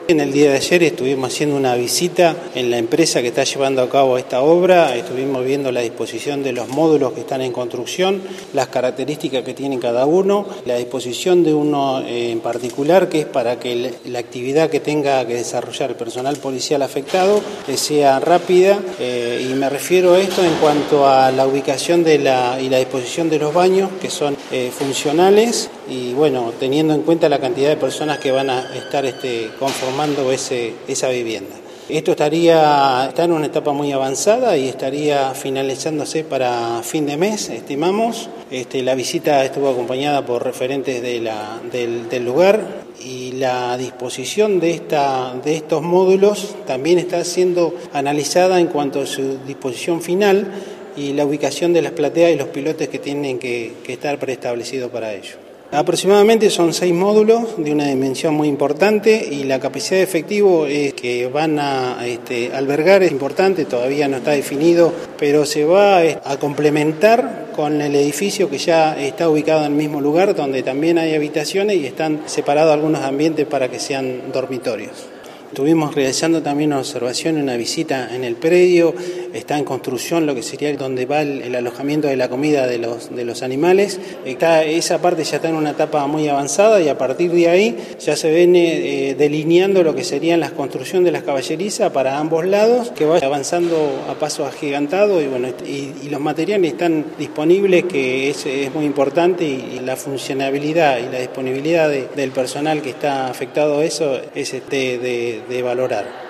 En el día de ayer estuvimos haciendo una visita en la empresa que está llevando a cabo esta obra, estuvimos viendo la disposición de los módulos que están en construcción, las características que tienen cada uno, la disposición de uno en particular que es para que la actividad que tenga que desarrollar el personal policial afectado sea rápida y me refiero a esto en cuanto a la ubicación y la disposición de los baños que son funcionales y bueno, teniendo en cuenta la cantidad de personas que van a estar conformando esa vivienda. Esto está en una etapa muy avanzada y estaría finalizándose para fin de mes, estimamos. La visita estuvo acompañada por referentes del lugar y la disposición de estos módulos también está siendo analizada en cuanto a su disposición final y la ubicación de las plateas y los pilotes que tienen que estar preestablecidos para ello. Aproximadamente son 6 módulos de una dimensión muy importante y la capacidad de efectivo que van a albergar es importante, todavía no está definido, pero se va a complementar con el edificio que ya está ubicado en el mismo lugar, donde también hay habitaciones y están separados algunos ambientes para que sean dormitorios. Estuvimos realizando también una observación, una visita en el predio, está en construcción lo que sería donde va el alojamiento de la comida de los animales. Esa parte ya está en una etapa muy avanzada y a partir de ahí ya se viene delineando lo que serían las construcciones de las caballerizas para ambos lados, que va avanzando a paso agigantado y los materiales están disponibles, que es muy importante y la funcionabilidad y la disponibilidad del personal que está afectado a eso es de valorar.